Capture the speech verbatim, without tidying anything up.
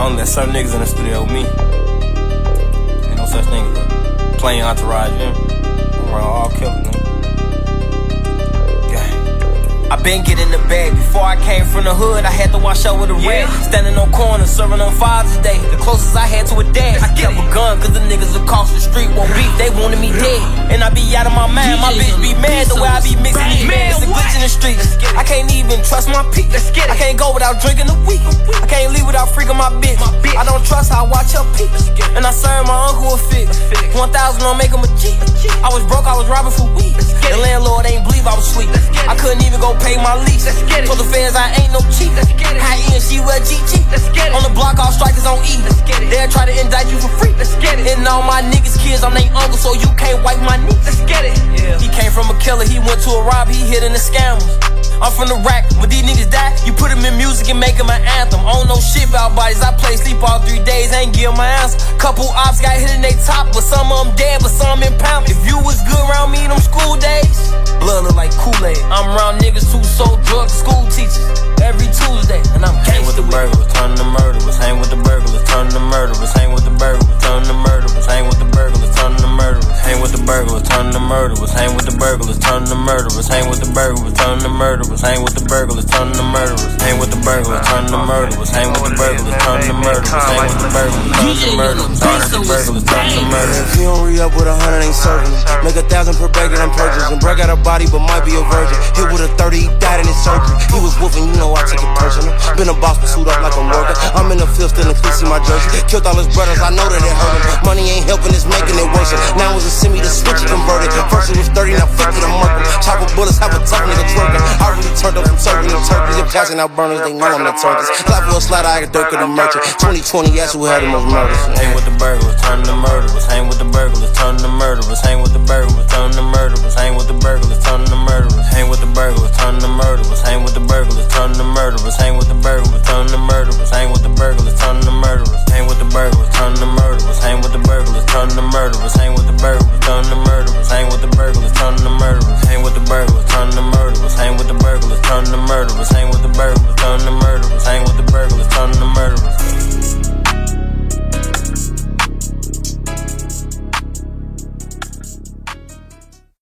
only let certain niggas in the studio with me. Ain't no such thing as a plain entourage, you know? I'm around all killers, nigga. I been getting the bag. Before I came from the hood, I had to wash up with a rag. Standing on corners, serving on Father's Day. The closest I had to a dad. I kept a gun, cause the niggas across the street won't beef. They wanted me dead, and I be out of my mind. My bitch be mad the way I be mixing these mad. It's a glitch in the streets. I can't even trust my peak. I can't go without drinking a week. I can't leave without freaking my bitch. I don't trust how I watch her peak. And I serve my uncle a fix. One thousand on make him a G. I was broke, I was robbing for weed. The landlord ain't believe I was sweet. I couldn't even go pay my lease. Told the fans I ain't no cheat. High end, she wear G G. On the block, all strikers on E. They'll try to indict you for free. And all my niggas' kids, I'm their uncle, so you can't wipe my knee. He came from a killer, he went to a rob, he hit in the scammers. I'm from the rack, when these niggas die, you put them in music and make them an anthem. I don't know shit about bodies, I play sleep all three days, ain't give my answer. Couple ops got hit in they top, but some of them dead, but some impounded. If you was good around me them school days, blood look like Kool-Aid. I'm around niggas who sold drugs to school teachers every Tuesday, and I'm hang with the burglars, turn to murderers. Hang with the burglars, turn to murderers. Hang with the burglars, turn to murderers. Hang with the burglars, turn to murderers. Hang with the burglars, turn to murderers. Hang with the burglars, turn to murderers. Hang with the burglars, turn to murderers. Hang with the burglars, turn to murderers. Hang with the burglars, turn to murderers. Hang with the burglars, turn to murderers. Hang with the burglars, turn to murderers. Hang with the burglars, turn to murderers. If you don't re-up with a hundred, ain't serving. Make a thousand per bag that I'm purchasing. Break out a body, but might be a virgin. Hit with a thirty, he died in his surgery. He was woofing, you know I took it personal. Been a boss, but suit up like a worker. I'm in the field, still in see my jersey. Killed all his brothers, I know that it hurt him. Money ain't helping, it's making it worse. Now it's a send me the switch, it converted. First it was thirty, now fifty to murder. Chopper bullets, have a tough nigga twerking. I really turned up from serving the turkeys. If passing out burners, they know I'm the turkeys. Clap for a slider, I got dirt with the merchant. twenty twenty, that's who had the most murders. Hang with the burglars, turn to murderers. Hang with the burglars, turn to murderers. Hang with the burglars.